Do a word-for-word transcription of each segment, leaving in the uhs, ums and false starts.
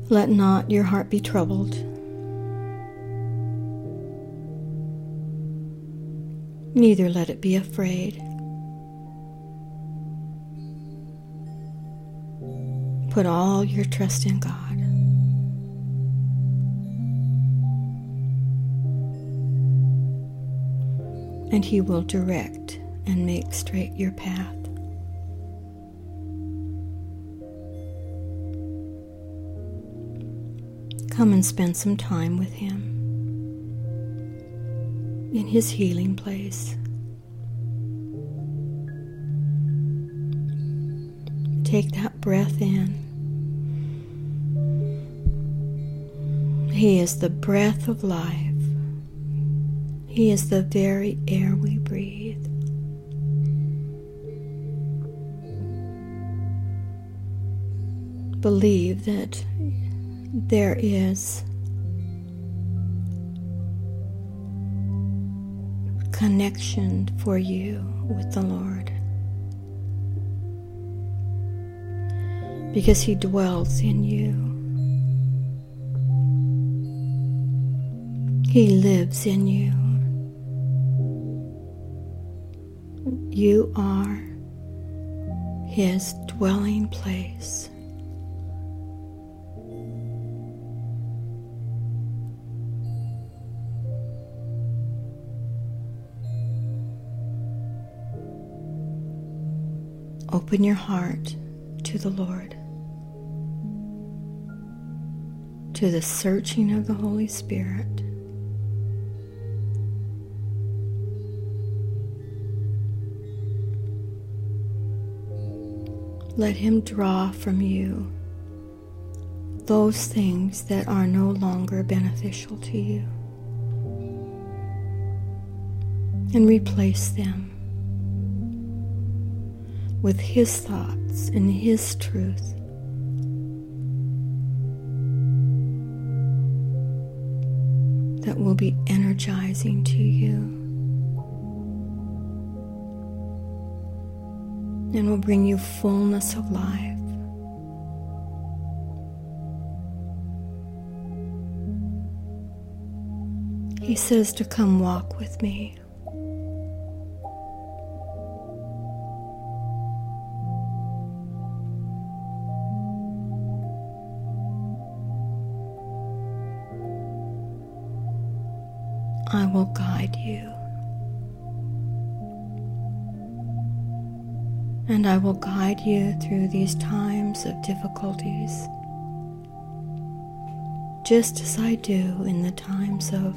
Let not your heart be troubled, neither let it be afraid. Put all your trust in God. And He will direct and make straight your path. Come and spend some time with Him in His healing place. Take that breath in. He is the breath of life. He is the very air we breathe. Believe that there is connection for you with the Lord, because He dwells in you. He lives in you. You are His dwelling place. Open your heart to the Lord, to the searching of the Holy Spirit. Let Him draw from you those things that are no longer beneficial to you, and replace them with His thoughts and His truth. That will be energizing to you and will bring you fullness of life. He says to come walk with me. I will guide you, and I will guide you through these times of difficulties, just as I do in the times of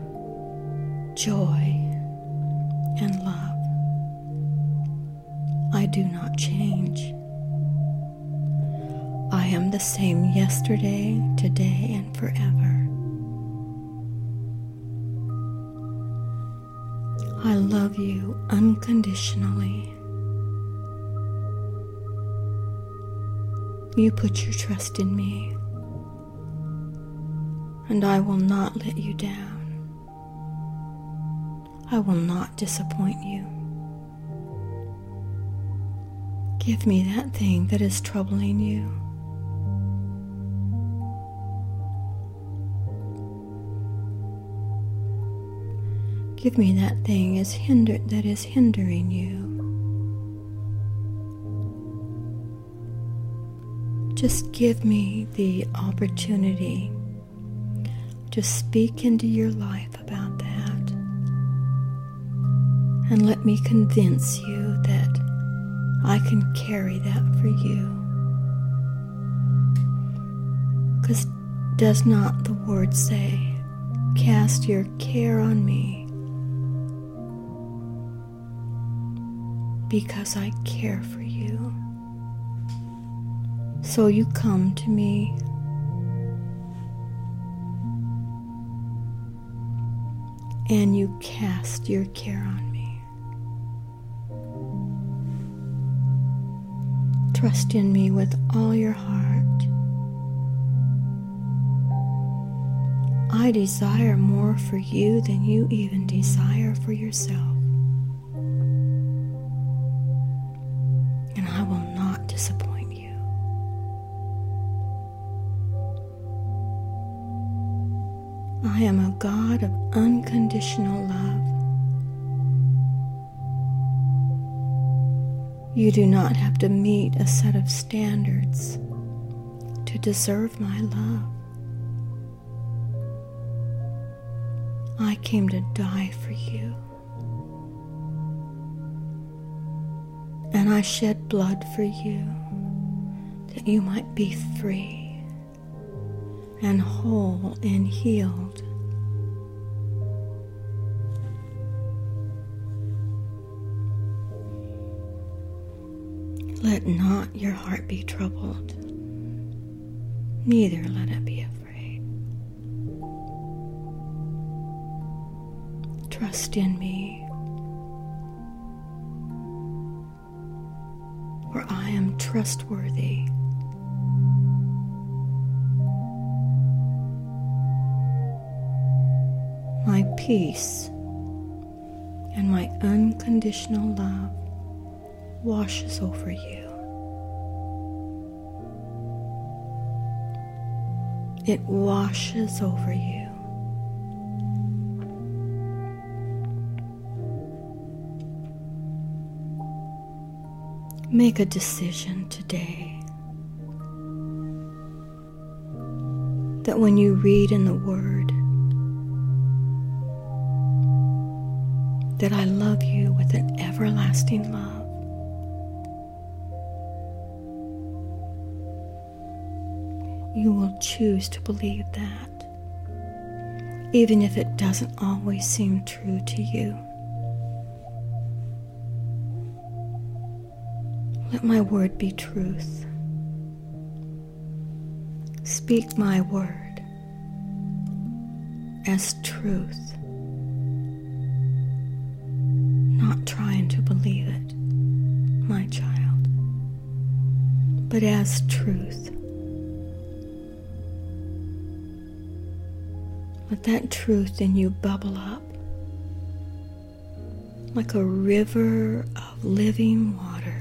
joy and love. I do not change. I am the same yesterday, today, and forever. I love you unconditionally. You put your trust in me, and I will not let you down. I will not disappoint you. Give me that thing that is troubling you. Give me that thing is hinder that is hindering you. Just give me the opportunity to speak into your life about that, and let me convince you that I can carry that for you. Because does not the word say, cast your care on me, because I care for you. So you come to me and you cast your care on me. Trust in me with all your heart. I desire more for you than you even desire for yourself. And I will not disappoint you. I am a God of unconditional love. You do not have to meet a set of standards to deserve my love. I came to die for you. And I shed blood for you that you might be free and whole and healed. Let not your heart be troubled, neither let it be afraid. Trust in me, for I am trustworthy. My peace and my unconditional love washes over you. It washes over you. Make a decision today that when you read in the Word that I love you with an everlasting love, you will choose to believe that, even if it doesn't always seem true to you. Let my word be truth. Speak my word as truth, not trying to believe it, my child, but as truth. Let that truth in you bubble up like a river of living water.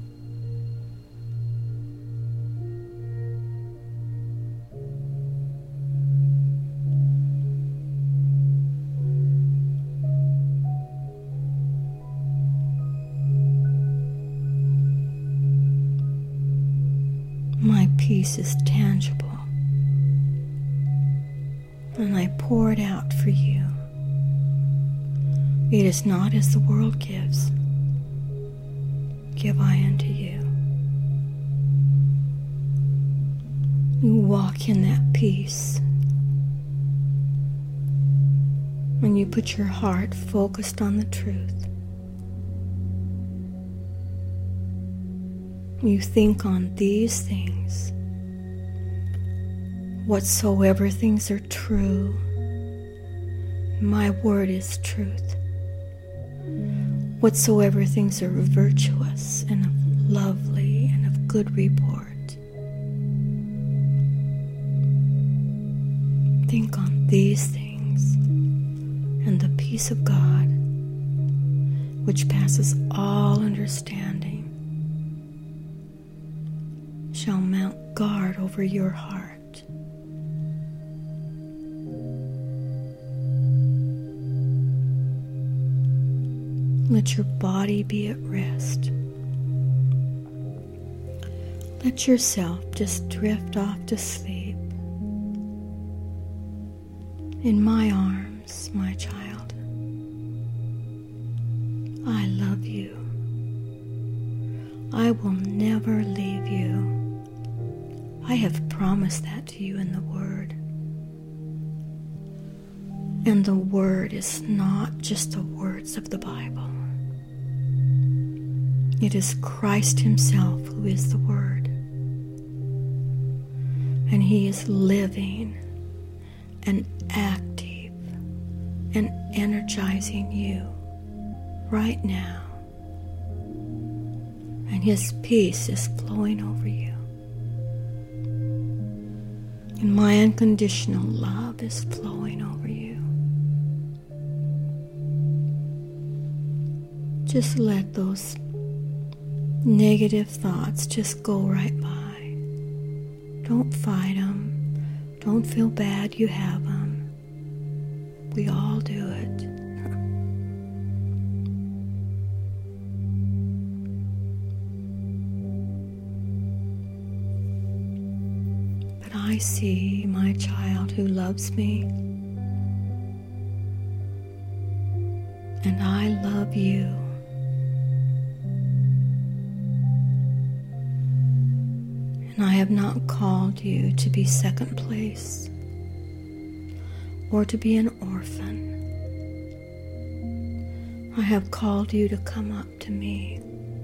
My peace is tangible, and I pour it out for you. It is not as the world gives. Give I unto you. You walk in that peace when you put your heart focused on the truth. You think on these things. Whatsoever things are true, my word is truth. Whatsoever things are virtuous and of lovely and of good report, think on these things, and the peace of God, which passes all understanding, shall mount guard over your heart. Let your body be at rest. Let yourself just drift off to sleep in my arms, my child. I love you. I will never leave you. I have promised that to you in the Word. And the Word is not just the words of the Bible. It is Christ Himself who is the Word. And He is living and active and energizing you right now. And His peace is flowing over you. And my unconditional love is flowing over you. Just let those negative thoughts just go right by. Don't fight them. Don't feel bad you have them. We all do it. But I see my child who loves me, and I love you. And I have not called you to be second place or to be an orphan. I have called you to come up to me,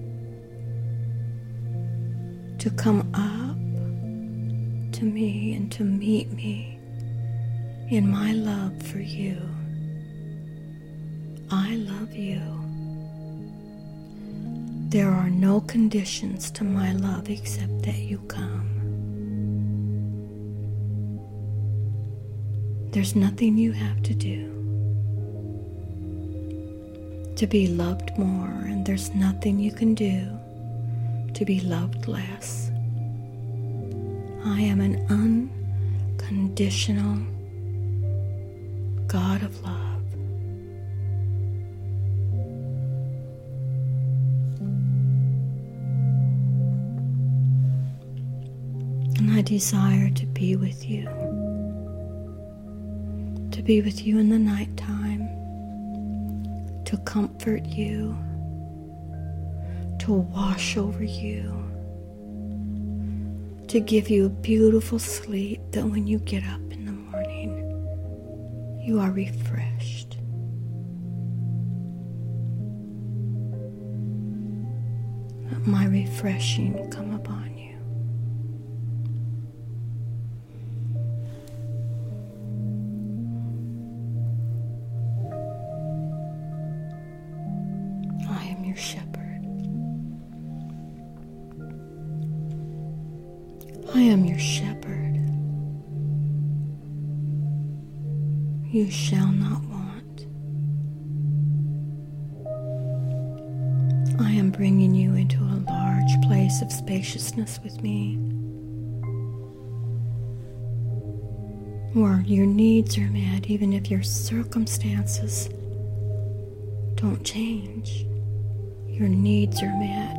to come up to me and to meet me in my love for you. I love you. There are no conditions to my love except that you come. There's nothing you have to do to be loved more, and there's nothing you can do to be loved less. I am an unconditional God of love. And I desire to be with you, to be with you in the nighttime, to comfort you, to wash over you, to give you a beautiful sleep that when you get up in the morning, you are refreshed. Let my refreshing come upon you. I am your shepherd. I am your shepherd. You shall not want. I am bringing you into a large place of spaciousness with me, where your needs are met even if your circumstances don't change. Your needs are met.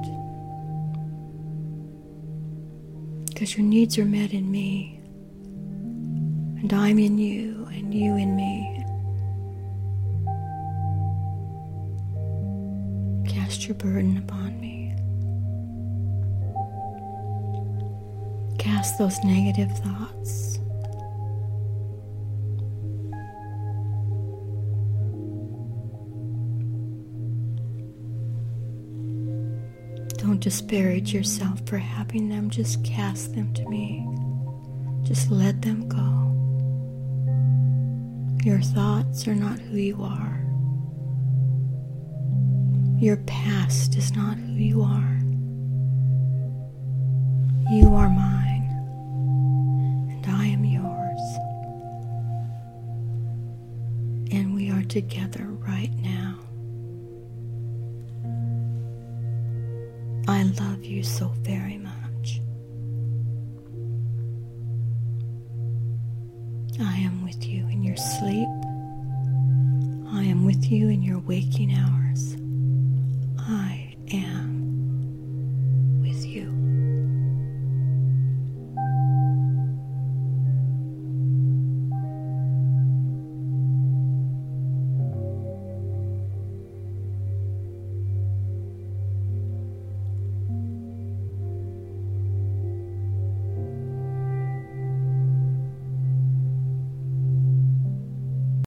Because your needs are met in me, and I'm in you, and you in me. Cast your burden upon me. Cast those negative thoughts. Don't disparage yourself for having them. Just cast them to me. Just let them go. Your thoughts are not who you are. Your past is not who you are. You are mine, and I am yours. And we are together right now. I love you so very much. I am with you in your sleep. I am with you in your waking hours.